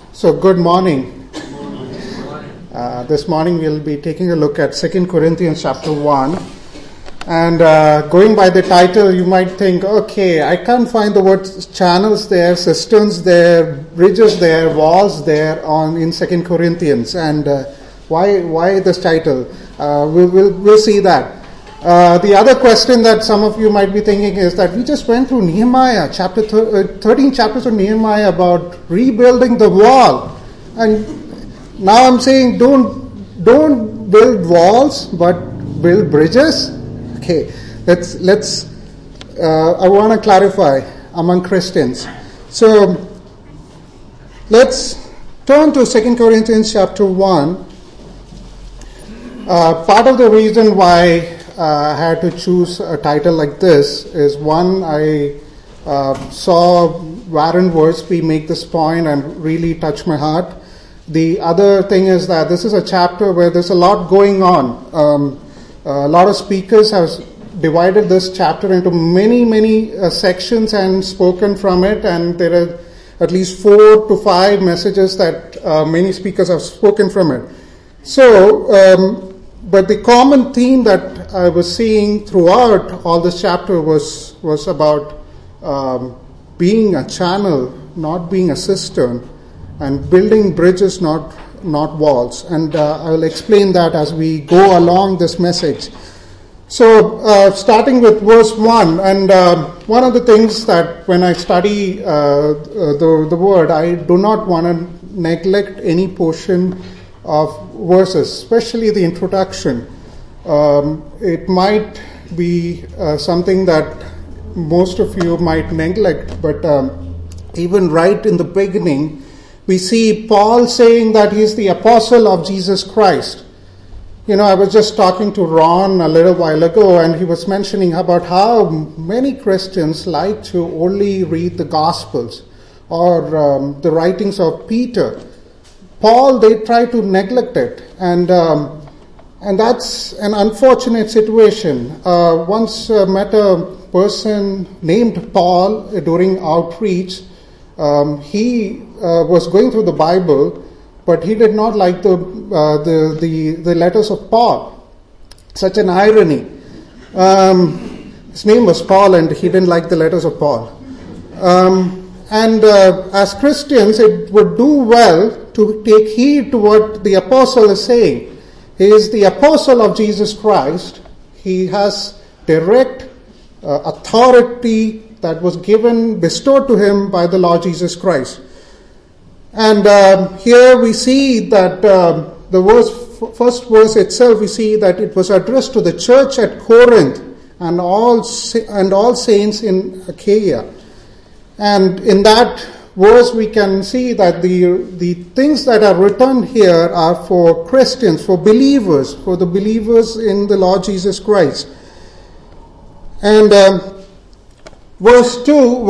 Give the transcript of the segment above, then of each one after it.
So good morning. This morning we'll be taking a look at 2 Corinthians chapter 1. And going by the title, you might think, okay, I can't find the words channels there, cisterns there, bridges there, walls there in 2 Corinthians. And why this title? We'll see that. The other question that some of you might be thinking is that we just went through Nehemiah, 13 chapters of Nehemiah about rebuilding the wall. And now I'm saying don't build walls, but build bridges. Okay, let's I want to clarify among Christians. So let's turn to 2 Corinthians chapter 1. Part of the reason why I had to choose a title like this is, one, I saw Warren Wiersbe make this point and really touched my heart. The other thing is that this is a chapter where there's a lot going on. A lot of speakers have divided this chapter into many sections and spoken from it, and there are at least 4 to 5 messages that many speakers have spoken from it. So, but the common theme that I was seeing throughout all this chapter was about being a channel, not being a cistern, and building bridges, not walls. And I will explain that as we go along this message. So, starting with verse 1, and one of the things that when I study the word, I do not want to neglect any portion of verses, especially the introduction. It might be something that most of you might neglect, but even right in the beginning, we see Paul saying that he's the apostle of Jesus Christ. You know, I was just talking to Ron a little while ago, and he was mentioning about how many Christians like to only read the Gospels or the writings of Peter. Paul, they try to neglect it, and that's an unfortunate situation. Once met a person named Paul during outreach. He was going through the Bible, but he did not like the letters of Paul. Such an irony. His name was Paul, and he didn't like the letters of Paul. And as Christians, it would do well to take heed to what the apostle is saying. He is the apostle of Jesus Christ. He has direct authority that was bestowed to him by the Lord Jesus Christ. And here we see that the first verse itself, we see that it was addressed to the church at Corinth and all saints in Achaia. And in that verse, we can see that the things that are written here are for Christians, for believers, for the believers in the Lord Jesus Christ. And verse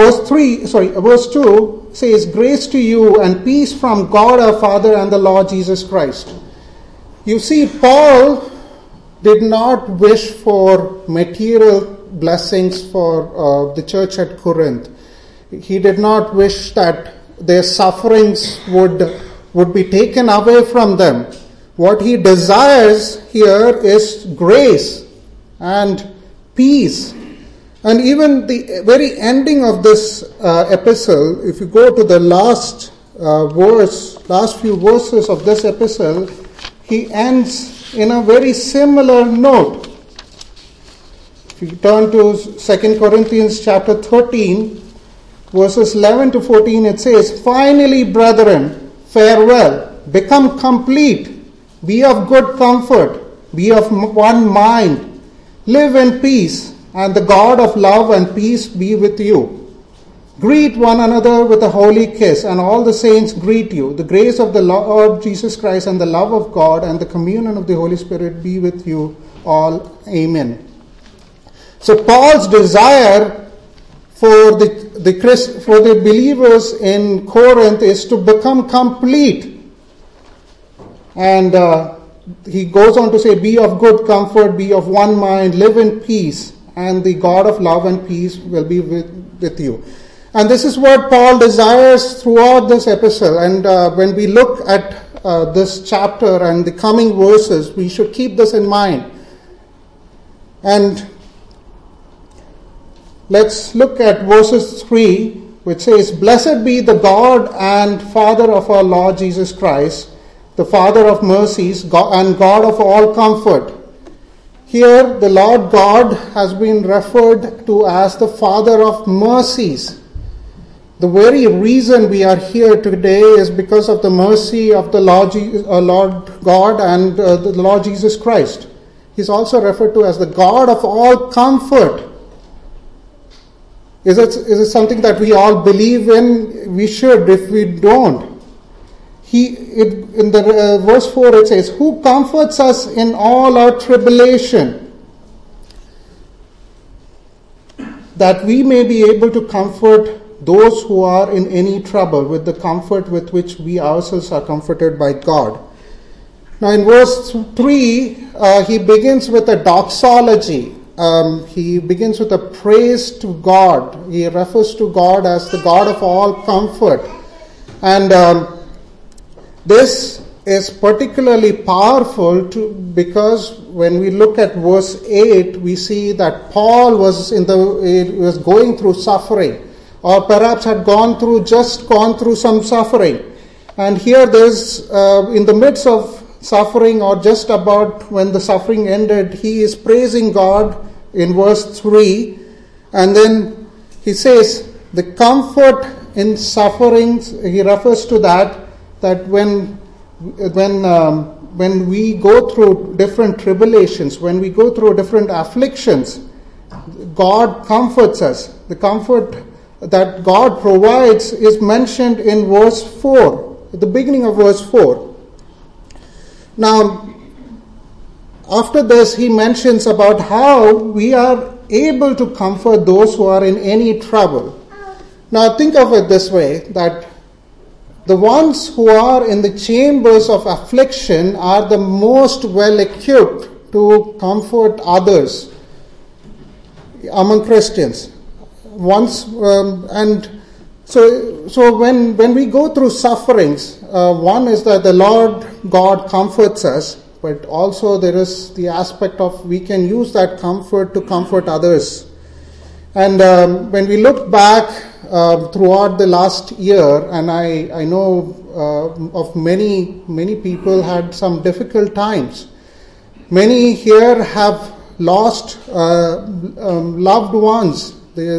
2 says, "Grace to you and peace from God our Father and the Lord Jesus Christ." You see, Paul did not wish for material blessings for the church at Corinth. He did not wish that their sufferings would be taken away from them. What he desires here is grace and peace. And even the very ending of this epistle, if you go to the last few verses of this epistle, he ends in a very similar note. If you turn to 2 Corinthians chapter 13, verses 11 to 14, it says, "Finally, brethren, farewell, become complete, be of good comfort, be of one mind, live in peace, and the God of love and peace be with you. Greet one another with a holy kiss, and all the saints greet you. The grace of the Lord Jesus Christ and the love of God and the communion of the Holy Spirit be with you all. Amen." So Paul's desire for the believers in Corinth is to become complete. And he goes on to say, "Be of good comfort, be of one mind, live in peace, and the God of love and peace will be with you." And this is what Paul desires throughout this epistle. And when we look at this chapter and the coming verses, we should keep this in mind. And let's look at verses 3, which says, "Blessed be the God and Father of our Lord Jesus Christ, the Father of mercies and God of all comfort." Here, the Lord God has been referred to as the Father of mercies. The very reason we are here today is because of the mercy of the Lord God and the Lord Jesus Christ. He's also referred to as the God of all comfort. Is it something that we all believe in? We should. If we don't, in the verse 4 it says, "Who comforts us in all our tribulation, that we may be able to comfort those who are in any trouble with the comfort with which we ourselves are comforted by God." Now in verse 3, he begins with a doxology. He begins with a praise to God. He refers to God as the God of all comfort. And this is particularly powerful because when we look at verse 8, we see that Paul was going through suffering, or perhaps had gone through some suffering. And here there's, in the midst of suffering, or just about when the suffering ended, he is praising God in verse 3. And then he says, the comfort in sufferings, he refers to that when we go through different tribulations, when we go through different afflictions, God comforts us. The comfort that God provides is mentioned in verse 4, at the beginning of verse 4. Now, after this, he mentions about how we are able to comfort those who are in any trouble. Now, think of it this way, that the ones who are in the chambers of affliction are the most well equipped to comfort others among Christians. So when we go through sufferings, one is that the Lord God comforts us, but also there is the aspect of we can use that comfort to comfort others. And when we look back throughout the last year, and I know of many people had some difficult times. Many here have lost loved ones.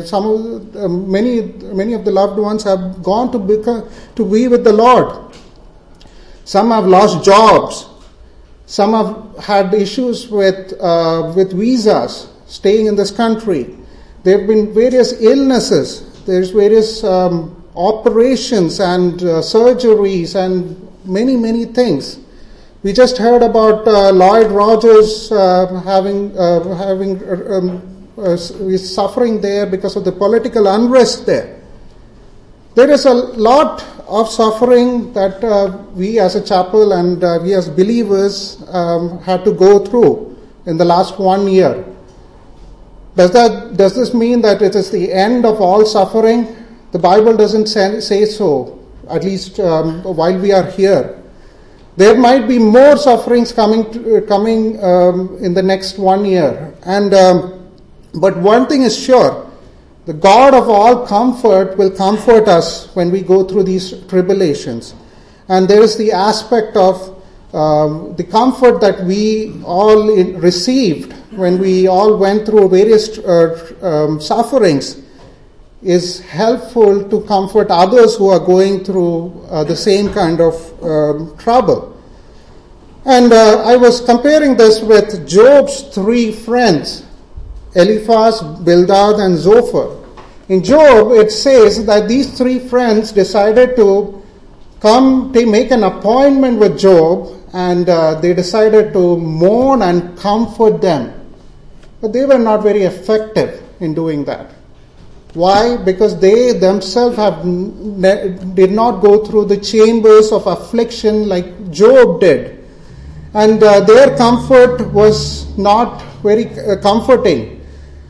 Many of the loved ones have gone to be with the Lord. Some have lost jobs. Some have had issues with visas, staying in this country. There have been various illnesses. There's various operations and surgeries and many things. We just heard about Lloyd Rogers is suffering there because of the political unrest there. There is a lot of suffering that we as a chapel and we as believers had to go through in the last 1 year. Does this mean that it is the end of all suffering? The Bible doesn't say so, at least while we are here. There might be more sufferings coming in the next 1 year. But one thing is sure, the God of all comfort will comfort us when we go through these tribulations. And there is the aspect of the comfort that we all received when we all went through various sufferings is helpful to comfort others who are going through the same kind of trouble. And I was comparing this with Job's 3 friends, Eliphaz, Bildad, and Zophar. In Job, it says that these 3 friends decided to make an appointment with Job, and they decided to mourn and comfort them. But they were not very effective in doing that. Why? Because they themselves did not go through the chambers of affliction like Job did. And their comfort was not very comforting.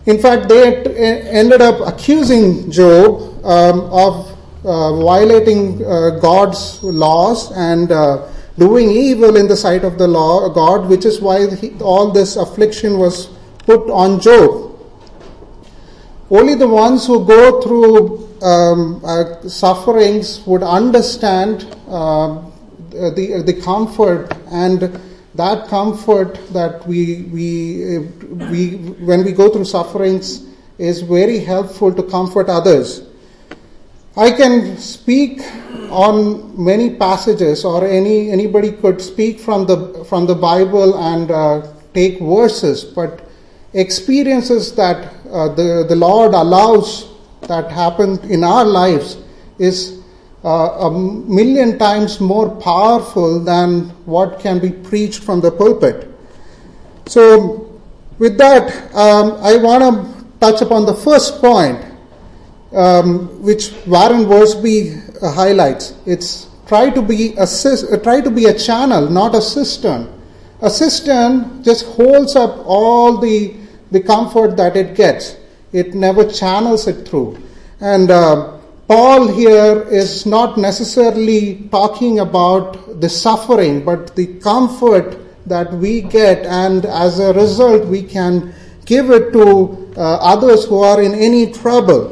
In fact, they ended up accusing Job of violating God's laws and doing evil in the sight of the law God, which is why all this affliction was put on Job. Only the ones who go through sufferings would understand the comfort, and that comfort that we when we go through sufferings is very helpful to comfort others. I can speak on many passages, or anybody could speak from the Bible and take verses, but experiences that the Lord allows that happen in our lives is a million times more powerful than what can be preached from the pulpit. So with that, I want to touch upon the first point, which Warren Wiersbe highlights. It's try to be a channel, not a cistern. A cistern just holds up all the comfort that it gets. It never channels it through. And Paul here is not necessarily talking about the suffering, but the comfort that we get, and as a result we can give it to others who are in any trouble.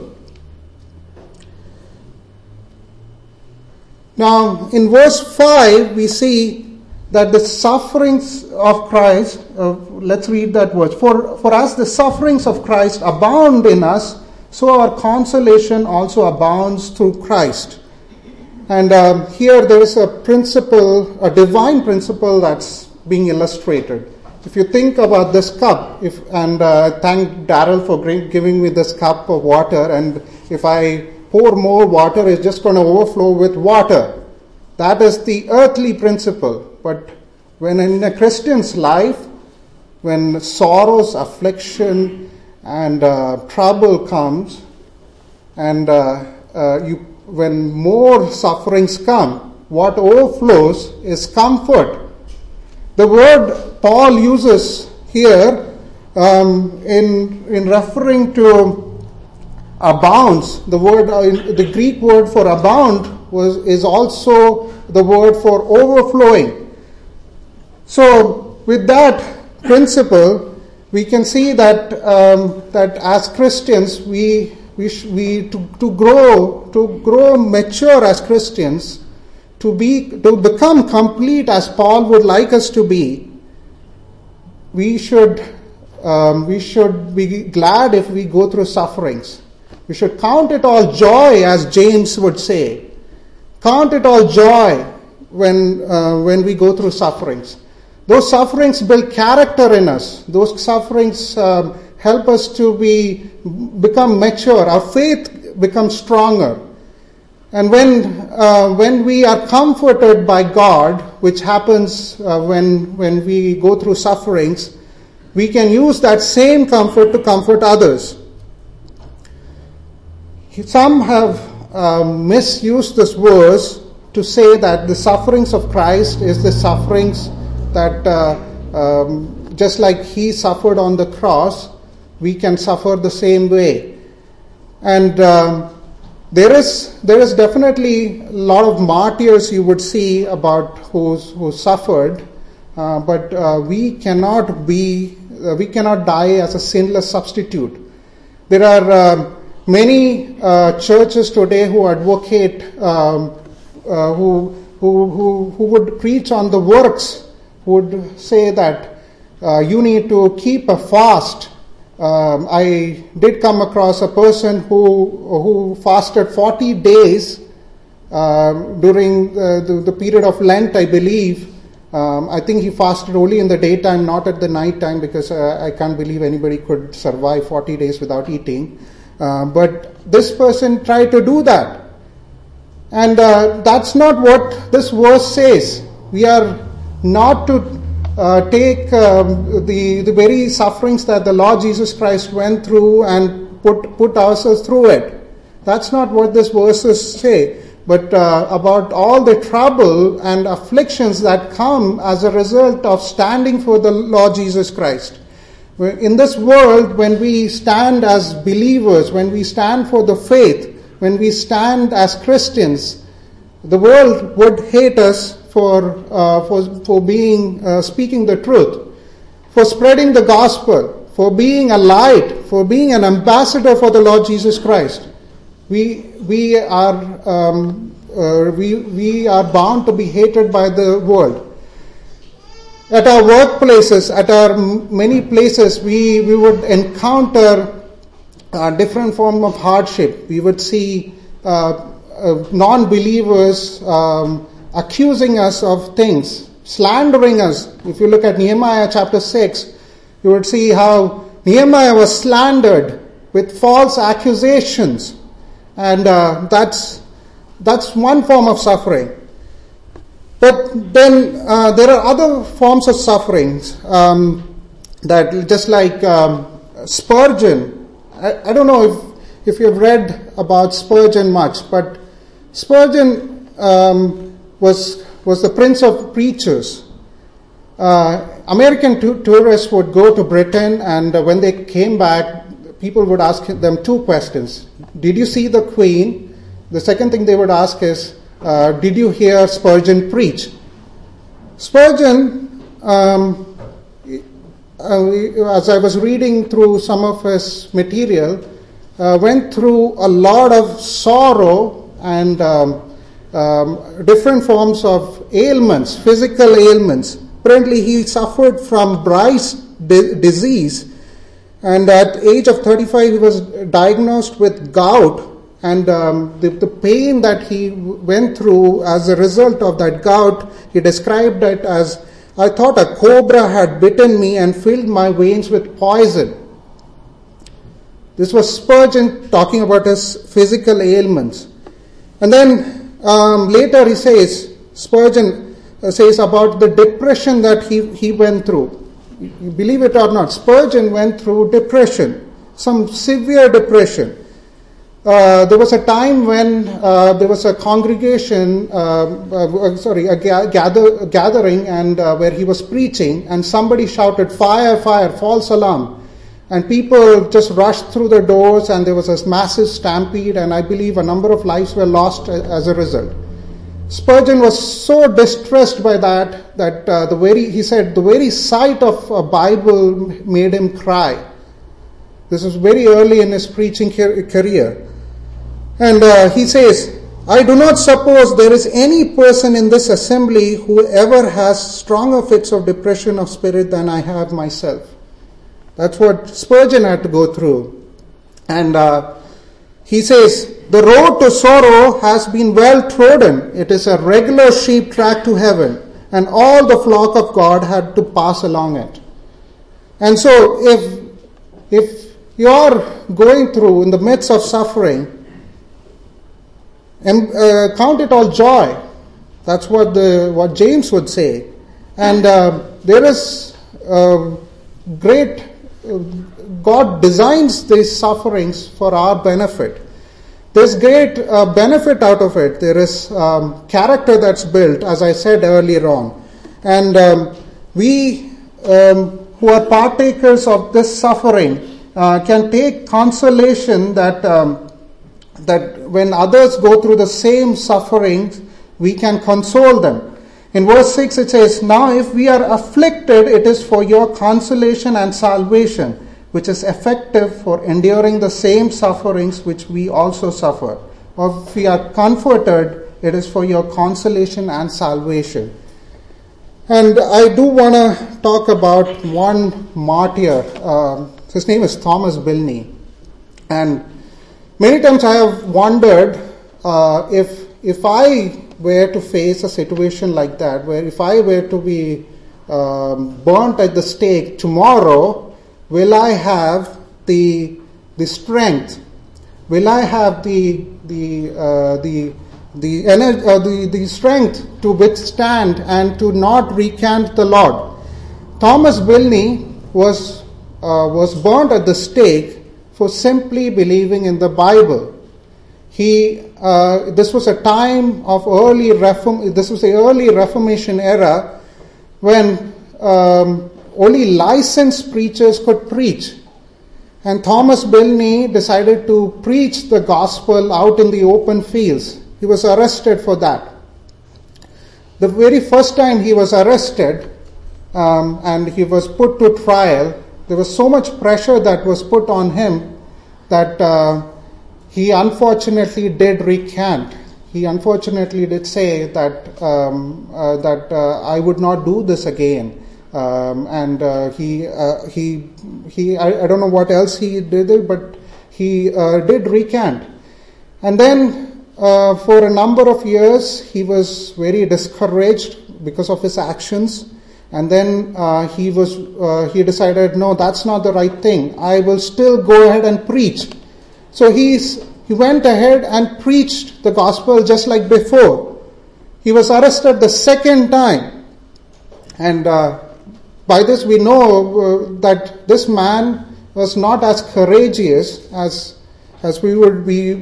Now, in verse 5, we see that the sufferings of Christ, let's read that verse. For us the sufferings of Christ abound in us, so our consolation also abounds through Christ. And here there is a principle, a divine principle that's being illustrated. If you think about this cup, thank Daryl for giving me this cup of water, and if I pour more water, it's just going to overflow with water. That is the earthly principle. But when in a Christian's life, when sorrows, affliction, and trouble comes, and when more sufferings come, what overflows is comfort. The word Paul uses here in referring to abounds, the Greek word for abound is also the word for overflowing. So with that principle, we can see that that as Christians, to grow mature as Christians, to become complete as Paul would like us to be, we should be glad if we go through sufferings. We should count it all joy, as James would say. Count it all joy when we go through sufferings. Those sufferings build character in us. Those sufferings help us to become mature. Our faith becomes stronger. And when we are comforted by God, which happens when we go through sufferings, we can use that same comfort to comfort others. Some have misused this verse to say that the sufferings of Christ is the sufferings that just like he suffered on the cross, we can suffer the same way. And there is definitely a lot of martyrs you would see about who suffered, but we cannot die as a sinless substitute. There are many churches today who advocate, who would preach on the works, would say that you need to keep a fast. I did come across a person who fasted 40 days during the period of Lent, I believe. I think he fasted only in the daytime, not at the night time, because I can't believe anybody could survive 40 days without eating. But this person tried to do that. And that's not what this verse says. We are not to take the very sufferings that the Lord Jesus Christ went through and put ourselves through it. That's not what this verses say. But about all the trouble and afflictions that come as a result of standing for the Lord Jesus Christ. In this world, when we stand as believers, when we stand for the faith, when we stand as Christians, the world would hate us for being speaking the truth, for spreading the gospel, for being a light, for being an ambassador for the Lord Jesus Christ. We are bound to be hated by the world. At our workplaces, at our many places, we would encounter different form of hardship. We would see non-believers accusing us of things, slandering us. If you look at Nehemiah chapter 6, you would see how Nehemiah was slandered with false accusations. And that's one form of suffering. But then there are other forms of sufferings that, just like Spurgeon. I don't know if you've read about Spurgeon much, but Spurgeon was the prince of preachers. American tourists would go to Britain, and when they came back, people would ask them two questions. Did you see the Queen? The second thing they would ask is, did you hear Spurgeon preach? Spurgeon, as I was reading through some of his material, went through a lot of sorrow and different forms of ailments, physical ailments. Apparently he suffered from Bryce disease, and at age of 35 he was diagnosed with gout. And the pain that he went through as a result of that gout, he described it as, I thought a cobra had bitten me and filled my veins with poison. This was Spurgeon talking about his physical ailments. And then later he says, Spurgeon says about the depression that he went through. You believe it or not, Spurgeon went through depression, some severe depression. There was a time when there was a congregation, gathering, and where he was preaching, and somebody shouted, "Fire, fire, false alarm." And people just rushed through the doors, and there was a massive stampede, and I believe a number of lives were lost as a result. Spurgeon was so distressed by that he said the very sight of a Bible made him cry. This was very early in his preaching career. And he says, I do not suppose there is any person in this assembly who ever has stronger fits of depression of spirit than I have myself. That's what Spurgeon had to go through. And he says, the road to sorrow has been well trodden. It is a regular sheep track to heaven, and all the flock of God had to pass along it. And so if you are going through in the midst of suffering, count it all joy. That's what James would say. And there is great. God designs these sufferings for our benefit. There's great benefit out of it. There is character that's built, as I said earlier on. And we who are partakers of this suffering can take consolation that when others go through the same sufferings, we can console them. In verse 6 it says, now if we are afflicted, it is for your consolation and salvation, which is effective for enduring the same sufferings which we also suffer. Or if we are comforted, it is for your consolation and salvation. And I do want to talk about one martyr. His name is Thomas Bilney. And many times I have wondered if I were to face a situation like that, where if I were to be burnt at the stake tomorrow, will I have the strength? Will I have the strength to withstand and to not recant the Lord? Thomas Bilney was burnt at the stake for simply believing in the Bible. This was a time of this was the early Reformation era when only licensed preachers could preach. And Thomas Bilney decided to preach the gospel out in the open fields. He was arrested for that. The very first time he was arrested and he was put to trial, there was so much pressure that was put on him that he unfortunately did recant. He unfortunately did say that I would not do this again. He I don't know what else he did, but he did recant. And then for a number of years he was very discouraged because of his actions. And then he decided, no, that's not the right thing. I will still go ahead and preach. So he went ahead and preached the gospel just like before. He was arrested the second time. And by this we know that this man was not as courageous as we would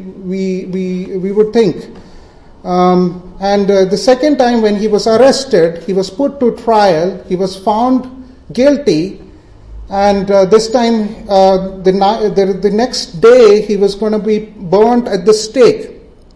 think. And the second time when he was arrested, he was put to trial. He was found guilty. And this time, the next day, he was going to be burnt at the stake.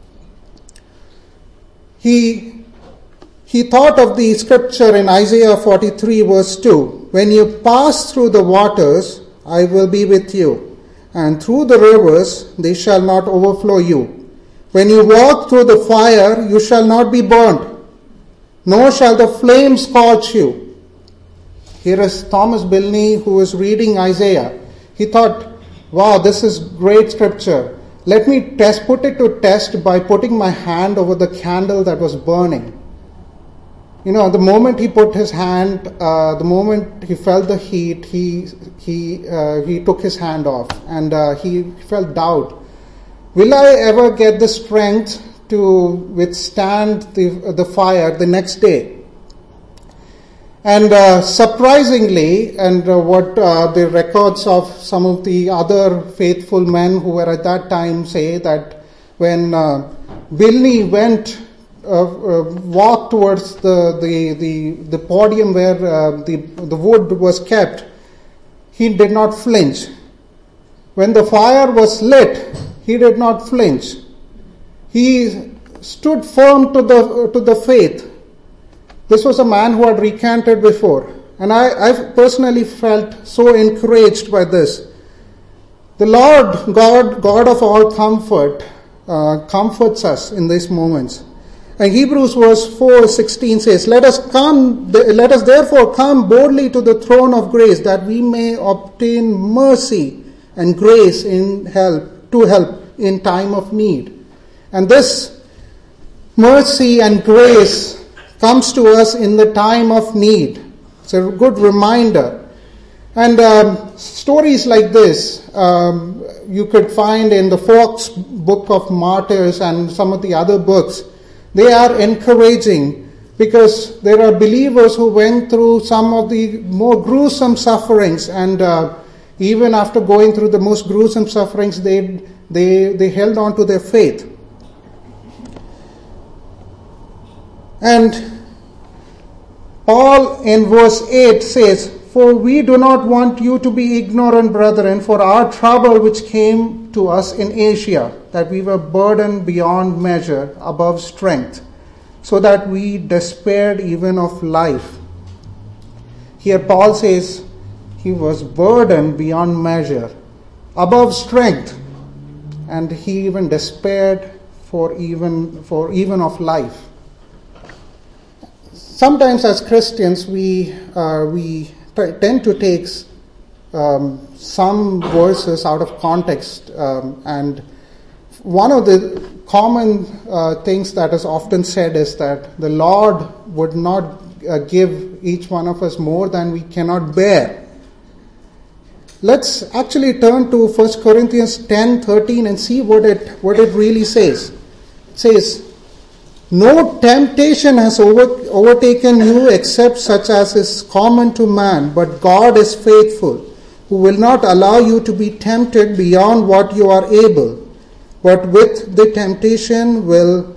He thought of the scripture in Isaiah 43 verse 2. When you pass through the waters, I will be with you. And through the rivers, they shall not overflow you. When you walk through the fire, you shall not be burnt, nor shall the flames scorch you. Here is Thomas Bilney who was reading Isaiah. He thought, wow, this is great scripture. Let me put it to test by putting my hand over the candle that was burning. You know, the moment he put his hand, the moment he felt the heat, he took his hand off, and he felt doubt. Will I ever get the strength to withstand the fire the next day? And surprisingly, and what the records of some of the other faithful men who were at that time say that when Bilney walked towards the podium where the wood was kept, he did not flinch. When the fire was lit, he did not flinch. He stood firm to the faith. This was a man who had recanted before. And I personally felt so encouraged by this. The Lord, God of all comfort, comforts us in these moments. And Hebrews verse 4:16 says, Let us therefore come boldly to the throne of grace, that we may obtain mercy and grace to help in time of need. And this mercy and grace comes to us in the time of need. It's a good reminder. And stories like this you could find in the Fox Book of Martyrs and some of the other books. They are encouraging because there are believers who went through some of the more gruesome sufferings, and even after going through the most gruesome sufferings, they held on to their faith. And Paul in verse 8 says, For we do not want you to be ignorant, brethren, for our trouble which came to us in Asia, that we were burdened beyond measure, above strength, so that we despaired even of life. Here Paul says he was burdened beyond measure, above strength, and he even despaired for even of life. Sometimes as Christians we tend to take some verses out of context, and one of the common things that is often said is that the Lord would not give each one of us more than we cannot bear. Let's actually turn to 1 Corinthians 10:13 and see what it really says. It says, No temptation has overtaken you except such as is common to man, but God is faithful, who will not allow you to be tempted beyond what you are able, but with the temptation will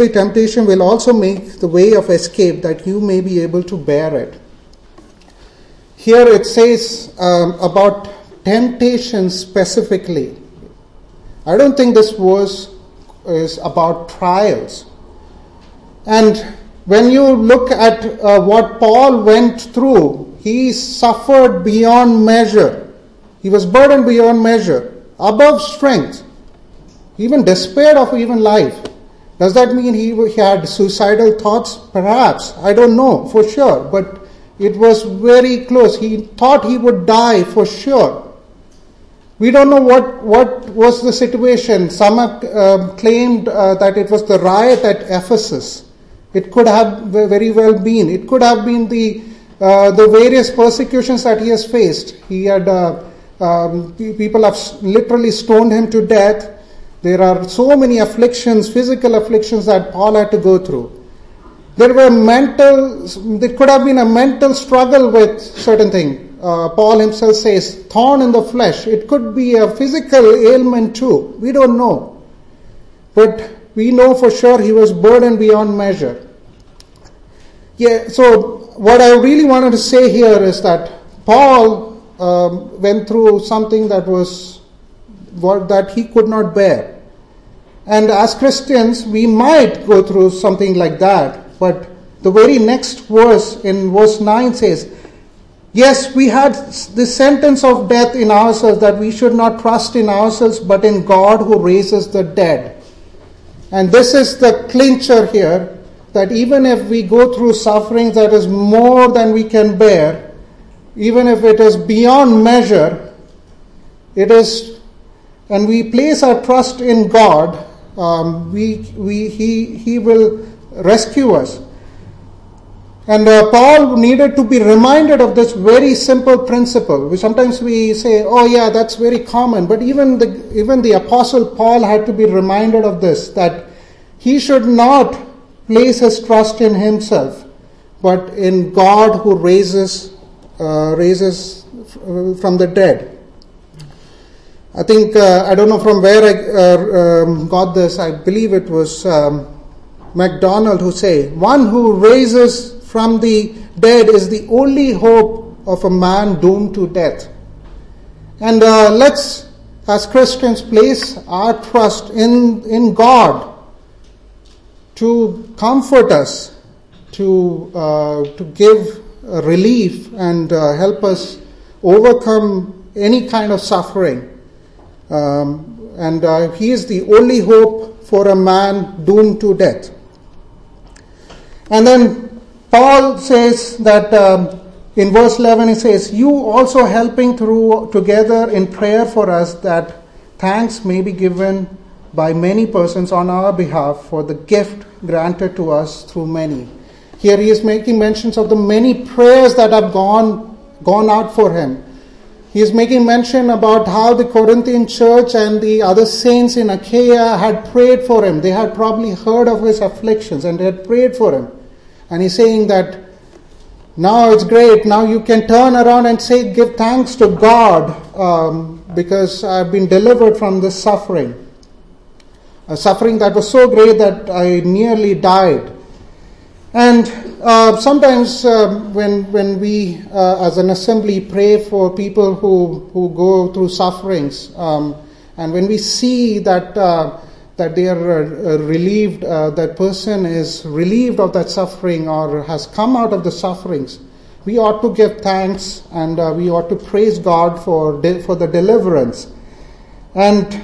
also make the way of escape, that you may be able to bear it. here it says about temptation specifically. I don't think this verse is about trials. And when you look at what Paul went through, he suffered beyond measure. He was burdened beyond measure, above strength, even despaired of even life. Does that mean he had suicidal thoughts? Perhaps. I don't know for sure. But it was very close. He thought he would die for sure. We don't know what was the situation. Some have claimed that it was the riot at Ephesus. It could have very well been. It could have been the various persecutions that he has faced. He had people have literally stoned him to death. There are so many afflictions, physical afflictions that Paul had to go through. There could have been a mental struggle with certain things. Paul himself says, thorn in the flesh. It could be a physical ailment too. We don't know. But we know for sure he was burdened beyond measure. Yeah, so what I really wanted to say here is that Paul went through something that he could not bear. And as Christians, we might go through something like that. But the very next verse, in verse 9 says, yes, we had the sentence of death in ourselves, that we should not trust in ourselves, but in God who raises the dead. And this is the clincher here, that even if we go through suffering that is more than we can bear, even if it is beyond measure, and we place our trust in God, He will rescue us. And Paul needed to be reminded of this very simple principle. Sometimes we say, oh yeah, that's very common. But even the Apostle Paul had to be reminded of this, that he should not place his trust in himself, but in God who raises from the dead. I think, I don't know from where I got this. I believe it was MacDonald who said, one who raises from the dead is the only hope of a man doomed to death. And let's, as Christians, place our trust in God to comfort us, to give relief and help us overcome any kind of suffering. And He is the only hope for a man doomed to death. And then Paul says that in verse 11 he says, you also helping together in prayer for us, that thanks may be given by many persons on our behalf for the gift granted to us through many. Here he is making mentions of the many prayers that have gone out for him. He is making mention about how the Corinthian church and the other saints in Achaia had prayed for him. They had probably heard of his afflictions and they had prayed for him. And he's saying that now it's great. Now you can turn around and say, give thanks to God because I've been delivered from this suffering. A suffering that was so great that I nearly died. And sometimes when we as an assembly pray for people who go through sufferings, and when we see that they are relieved, that person is relieved of that suffering or has come out of the sufferings, we ought to give thanks and we ought to praise God for the deliverance. And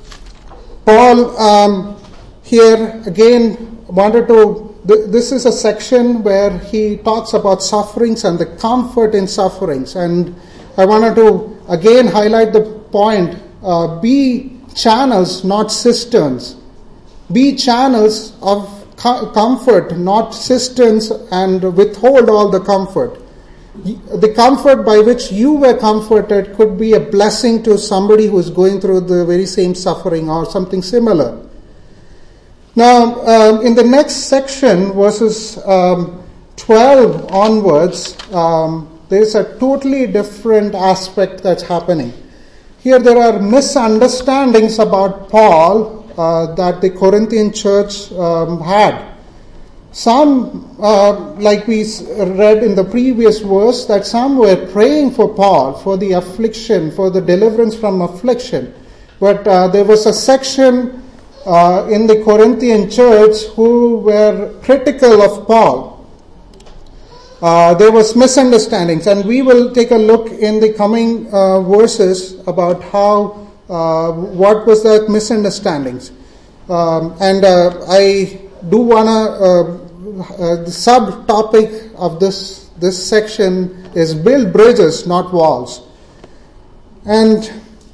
Paul here again wanted to, this is a section where he talks about sufferings and the comfort in sufferings. And I wanted to again highlight the point, be channels, not cisterns. Be channels of comfort, not cisterns, and withhold all the comfort. The comfort by which you were comforted could be a blessing to somebody who is going through the very same suffering or something similar. Now, in the next section, verses 12 onwards, there's a totally different aspect that's happening. Here there are misunderstandings about Paul that the Corinthian church had. Some, like we read in the previous verse, that some were praying for Paul, for the affliction, for the deliverance from affliction. But there was a section in the Corinthian church who were critical of Paul. There was misunderstandings, and we will take a look in the coming verses about how, what was that misunderstandings. And I do want to, the subtopic of this section is build bridges, not walls. And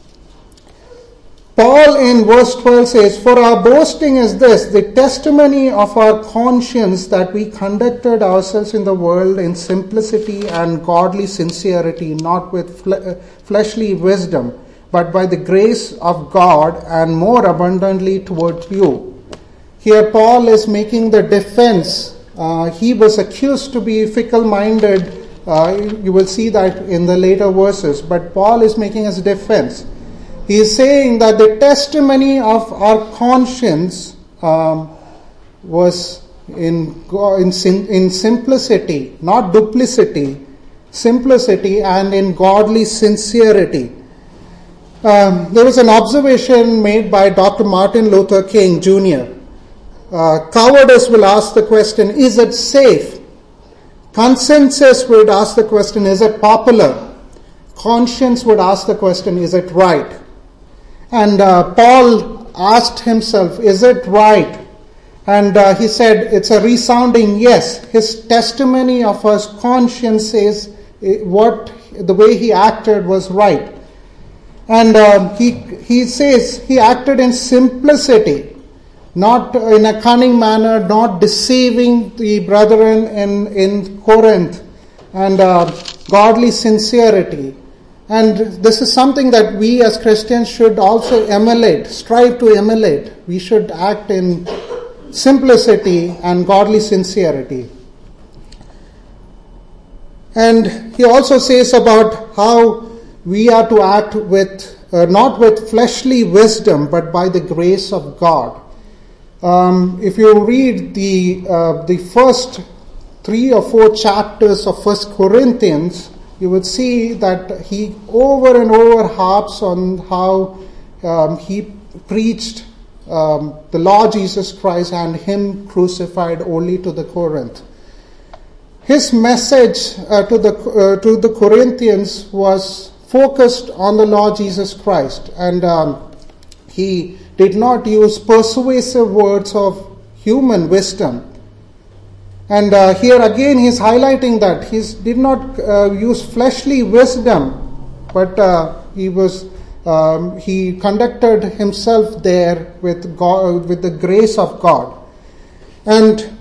Paul in verse 12 says, "For our boasting is this, the testimony of our conscience, that we conducted ourselves in the world in simplicity and godly sincerity, not with fleshly wisdom, but by the grace of God, and more abundantly towards you." Here Paul is making the defense. He was accused to be fickle-minded. You will see that in the later verses. But Paul is making his defense. He is saying that the testimony of our conscience was in simplicity, not duplicity, simplicity, and in godly sincerity. There was an observation made by Dr. Martin Luther King Jr. Cowardice will ask the question, is it safe? Consensus would ask the question, is it popular? Conscience would ask the question, is it right? And Paul asked himself, is it right? And he said, it's a resounding yes. His testimony of his conscience says the way he acted was right. And he says he acted in simplicity, not in a cunning manner, not deceiving the brethren in Corinth, and godly sincerity. And this is something that we as Christians should also emulate, strive to emulate. We should act in simplicity and godly sincerity. And he also says about how we are to act with, not with fleshly wisdom, but by the grace of God. If you read the first 3 or 4 chapters of 1 Corinthians, you would see that he over and over harps on how he preached the Lord Jesus Christ and him crucified only to the Corinth. His message to the Corinthians was focused on the Lord Jesus Christ, and he did not use persuasive words of human wisdom. And here again he is highlighting that he did not use fleshly wisdom, but he conducted himself there with God, with the grace of God. And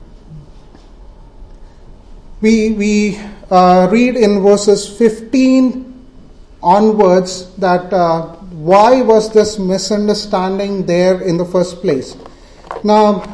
we read in verses 15 onwards that why was this misunderstanding there in the first place. Now,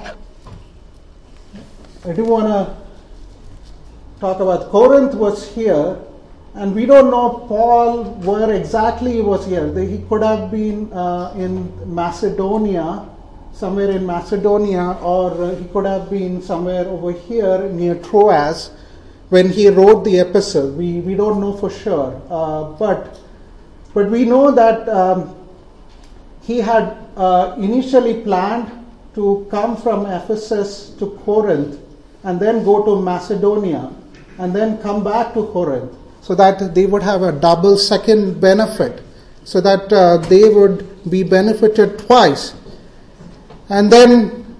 I do want to talk about Corinth was here, and we don't know Paul where exactly he was here. He could have been in Macedonia, somewhere in Macedonia, or he could have been somewhere over here near Troas when he wrote the epistle. We don't know for sure, but we know that he had initially planned to come from Ephesus to Corinth and then go to Macedonia and then come back to Corinth, so that they would have a double second benefit, so that they would be benefited twice. And then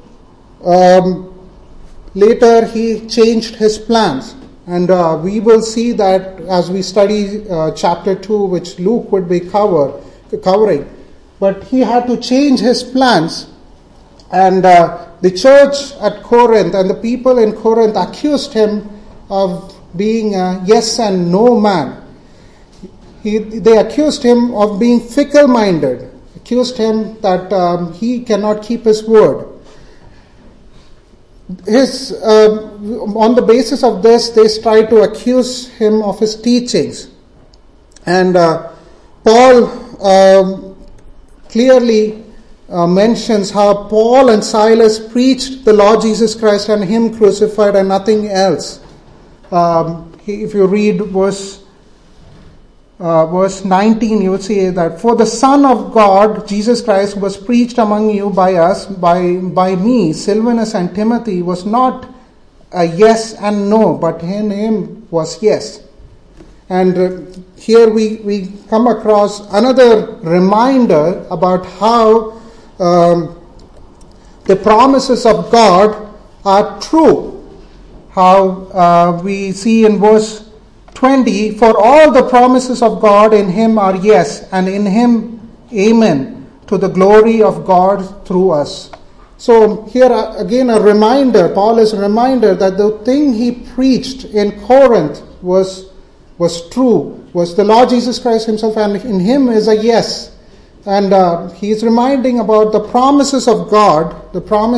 later he changed his plans. And we will see that as we study chapter 2, which Luke would be covering. But he had to change his plans. And the church at Corinth and the people in Corinth accused him of being a yes and no man. They accused him of being fickle-minded, accused him that he cannot keep his word. On the basis of this, they tried to accuse him of his teachings. And Paul clearly mentions how Paul and Silas preached the Lord Jesus Christ and Him crucified and nothing else. If you read verse 19, you will see that, for the Son of God, Jesus Christ, was preached among you by us, by me, Silvanus and Timothy, was not a yes and no, but in him was yes. And here we come across another reminder about how the promises of God are true. How we see in verse 20, for all the promises of God in Him are yes, and in Him amen, to the glory of God through us. So here again a reminder, Paul is a reminder that the thing he preached in Corinth was true, was the Lord Jesus Christ Himself, and in Him is a yes. And he is reminding about the promises of God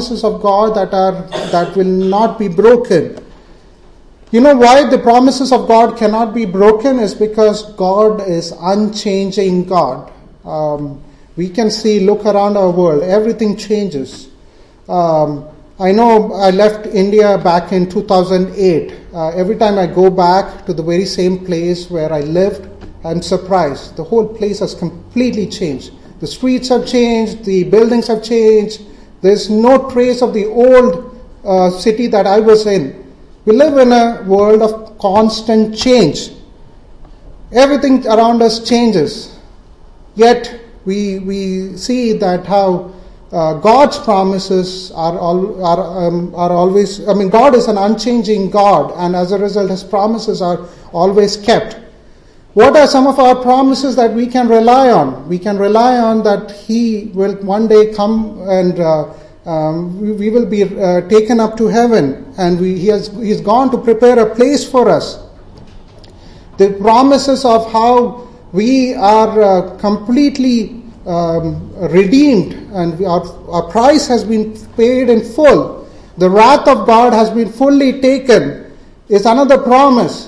that will not be broken. You know why the promises of God cannot be broken is because God is unchanging God. We can look around our world, everything changes. I know I left India back in 2008. Every time I go back to the very same place where I lived, I'm surprised. The whole place has completely changed. The streets have changed, the buildings have changed. There's no trace of the old city that I was in. We live in a world of constant change. Everything around us changes. Yet we see that how God's promises are always. God is an unchanging God, and as a result, His promises are always kept. What are some of our promises that we can rely on? We can rely on that He will one day come and we will be taken up to heaven, and He's gone to prepare a place for us. The promises of how we are completely redeemed, and our price has been paid in full. The wrath of God has been fully taken is another promise.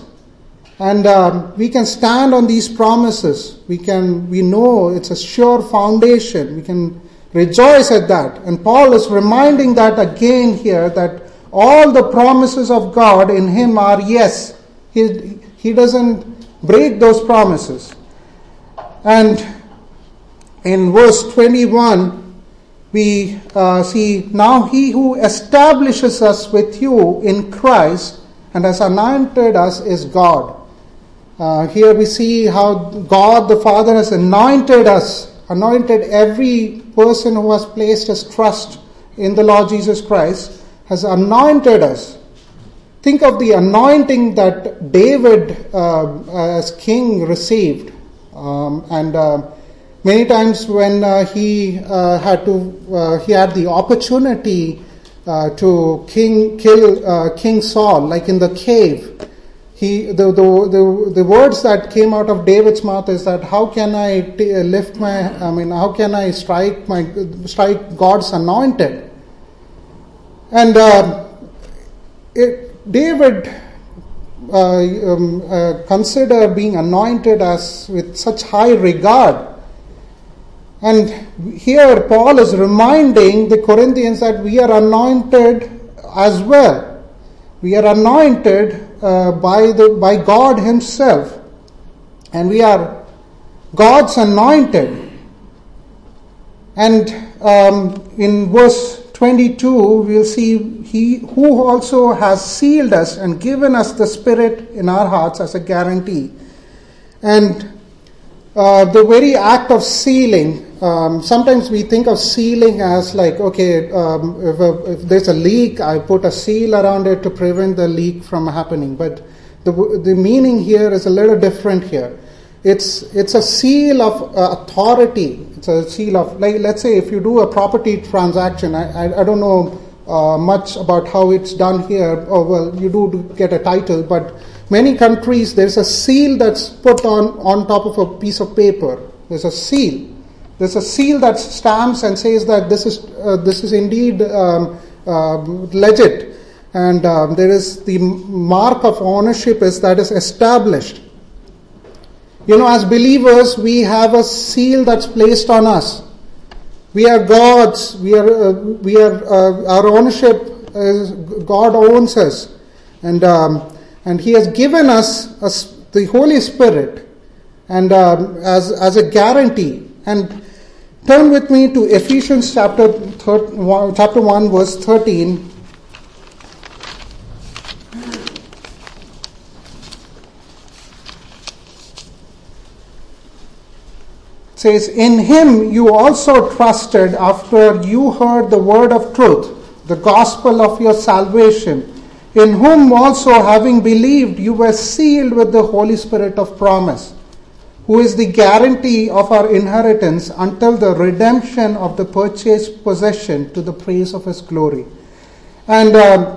And we can stand on these promises. We know it's a sure foundation. We can rejoice at that. And Paul is reminding that again here, that all the promises of God in Him are yes. He doesn't break those promises. And in verse 21, we see, now He who establishes us with you in Christ and has anointed us is God. Here we see how God the Father has anointed us, anointed every person who has placed his trust in the Lord Jesus Christ, has anointed us. Think of the anointing that David as king received. Many times when he had the opportunity to kill King Saul, like in the cave, the words that came out of David's mouth is that how can I strike God's anointed? And David considered being anointed as with such high regard. And here Paul is reminding the Corinthians that we are anointed as well. We are anointed by God Himself, and we are God's anointed. And in verse 22, we'll see He who also has sealed us and given us the Spirit in our hearts as a guarantee. And the very act of sealing, sometimes we think of sealing as like, okay, if there's a leak, I put a seal around it to prevent the leak from happening. But the meaning here is a little different here. It's a seal of authority. It's a seal of, like, let's say if you do a property transaction, I don't know much about how it's done here. Oh, well, you do get a title, but many countries there's a seal that's put on top of a piece of paper. There's a seal. There's a seal that stamps and says that this is indeed legit, and there is the mark of ownership that is established. You know, as believers, we have a seal that's placed on us. We are God's. Our ownership is God owns us, and He has given us the Holy Spirit, and as a guarantee. And turn with me to Ephesians chapter 1, verse 13. Says, in Him you also trusted after you heard the word of truth, the gospel of your salvation, in whom also having believed you were sealed with the Holy Spirit of promise, who is the guarantee of our inheritance until the redemption of the purchased possession to the praise of His glory. And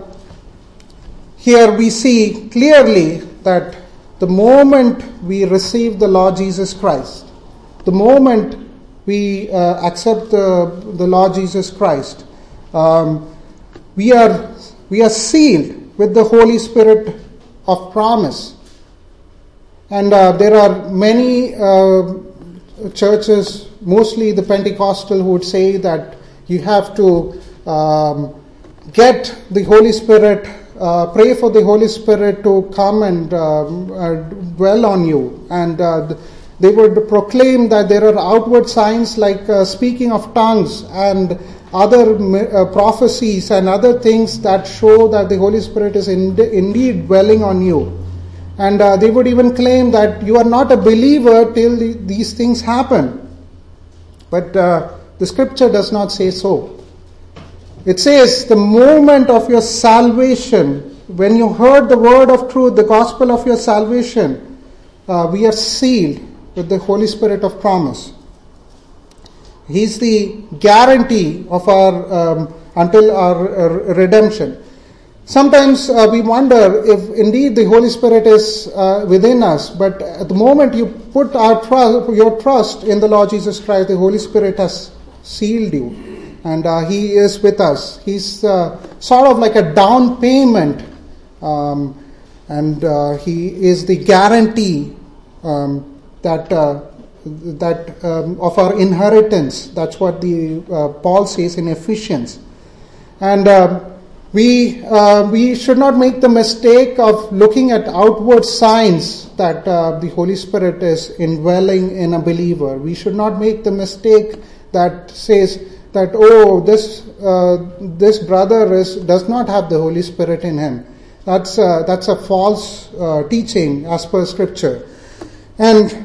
here we see clearly that the moment we receive the Lord Jesus Christ, the moment we accept the Lord Jesus Christ, we are sealed with the Holy Spirit of promise. And there are many churches, mostly the Pentecostal, who would say that you have to get the Holy Spirit, pray for the Holy Spirit to come and dwell on you. And they would proclaim that there are outward signs like speaking of tongues and other prophecies and other things that show that the Holy Spirit is indeed dwelling on you. And they would even claim that you are not a believer till these things happen. But the scripture does not say so. It says the moment of your salvation, when you heard the word of truth, the gospel of your salvation, we are sealed with the Holy Spirit of promise. He's the guarantee of our until our redemption. Sometimes we wonder if indeed the Holy Spirit is within us, but at the moment you put your trust in the Lord Jesus Christ, the Holy Spirit has sealed you, and He is with us. He's sort of like a down payment, and He is the guarantee that of our inheritance. That's what the Paul says in Ephesians. And we should not make the mistake of looking at outward signs that the Holy Spirit is indwelling in a believer. We should not make the mistake that says that, oh, this brother does not have the Holy Spirit in him. That's a false teaching as per Scripture. And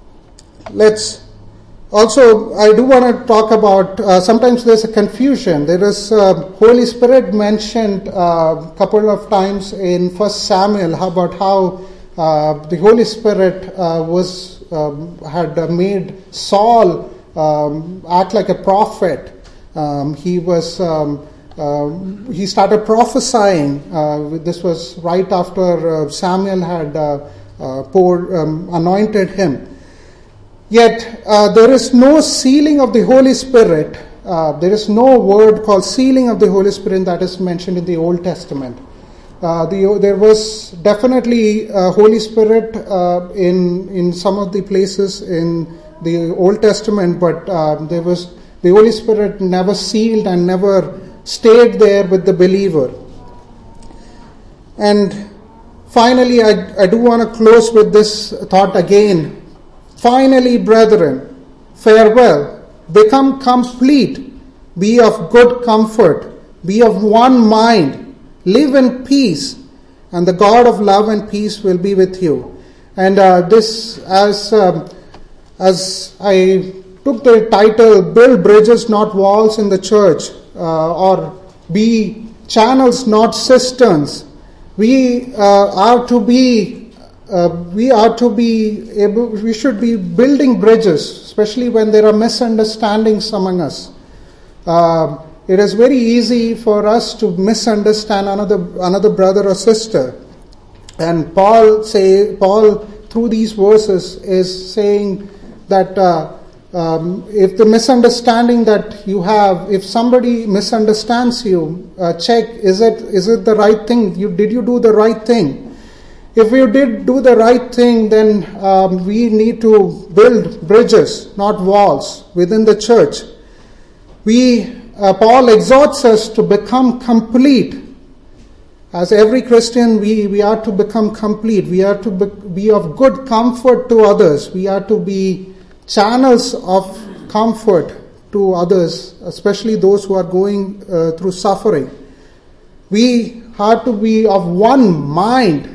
I do want to talk about, sometimes there's a confusion. There is Holy Spirit mentioned a couple of times in 1 Samuel about how the Holy Spirit had made Saul act like a prophet. He started prophesying. This was right after Samuel had anointed him. Yet there is no sealing of the Holy Spirit. There is no word called sealing of the Holy Spirit that is mentioned in the Old Testament. There was definitely Holy Spirit in some of the places in the Old Testament, but the Holy Spirit never sealed and never stayed there with the believer. And finally, I do want to close with this thought again. Finally, brethren, farewell, become complete, be of good comfort, be of one mind, live in peace, and the God of love and peace will be with you. And this, as I took the title, Build Bridges Not Walls in the Church, or Be Channels Not Cisterns, we should be building bridges, especially when there are misunderstandings among us. It is very easy for us to misunderstand another brother or sister. And Paul through these verses is saying that if the misunderstanding that you have, if somebody misunderstands you, check, is it the right thing? Did you do the right thing? If you did do the right thing, then we need to build bridges, not walls, within the church. Paul exhorts us to become complete. As every Christian, we are to become complete. We are to be of good comfort to others. We are to be channels of comfort to others, especially those who are going through suffering. We are to be of one mind.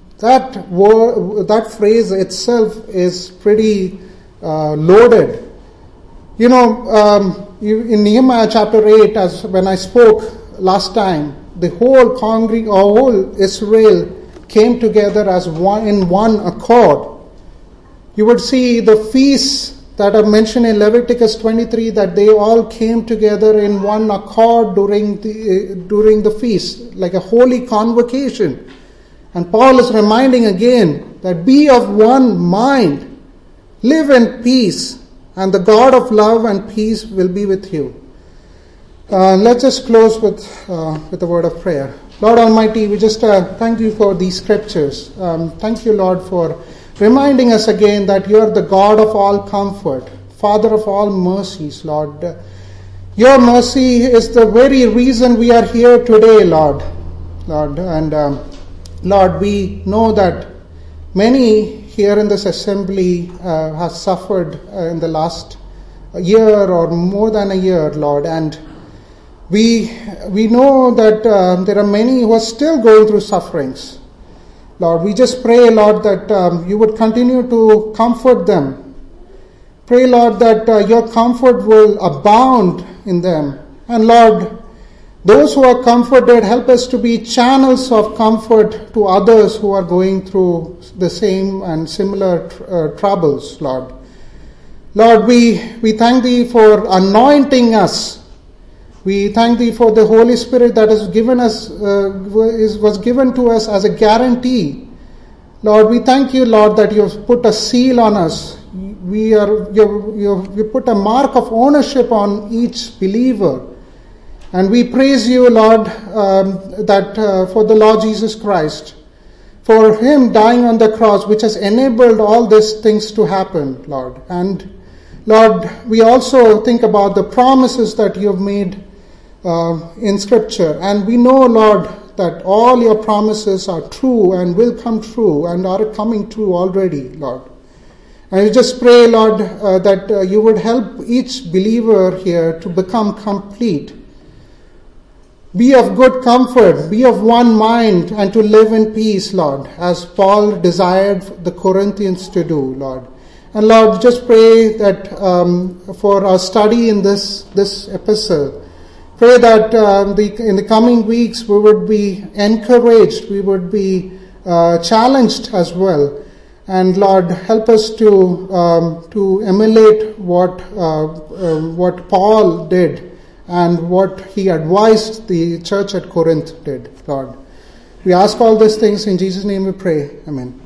That phrase itself is pretty loaded. In Nehemiah chapter 8, as when I spoke last time, the whole Israel came together as one in one accord. You would see the feasts that are mentioned in Leviticus 23, that they all came together in one accord during the feast, like a holy convocation. And Paul is reminding again that be of one mind, live in peace, and the God of love and peace will be with you. Let's just close with a word of prayer. Lord Almighty, we just thank you for these scriptures. Thank you, Lord, for reminding us again that you are the God of all comfort, Father of all mercies, Lord. Your mercy is the very reason we are here today, Lord. And Lord, we know that many here in this assembly have suffered in the last year or more than a year, Lord, and we know that there are many who are still going through sufferings. Lord, we just pray, Lord, that you would continue to comfort them. Pray, Lord, that your comfort will abound in them. And Lord, those who are comforted, help us to be channels of comfort to others who are going through the same and similar troubles, Lord. Lord, we thank thee for anointing us. We thank thee for the Holy Spirit that is given us, was given to us as a guarantee. Lord, we thank you, Lord, that you have put a seal on us. You put a mark of ownership on each believer. And we praise you, Lord, that for the Lord Jesus Christ, for him dying on the cross, which has enabled all these things to happen, Lord. And Lord, we also think about the promises that you have made in Scripture. And we know, Lord, that all your promises are true and will come true and are coming true already, Lord. And we just pray, Lord, that you would help each believer here to become complete. Be of good comfort, be of one mind, and to live in peace, Lord, as Paul desired the Corinthians to do, Lord. And Lord, just pray that for our study in this epistle, pray that in the coming weeks we would be encouraged, we would be challenged as well. And Lord, help us to emulate what Paul did and what he advised the church at Corinth did, Lord. We ask all these things in Jesus' name we pray. Amen.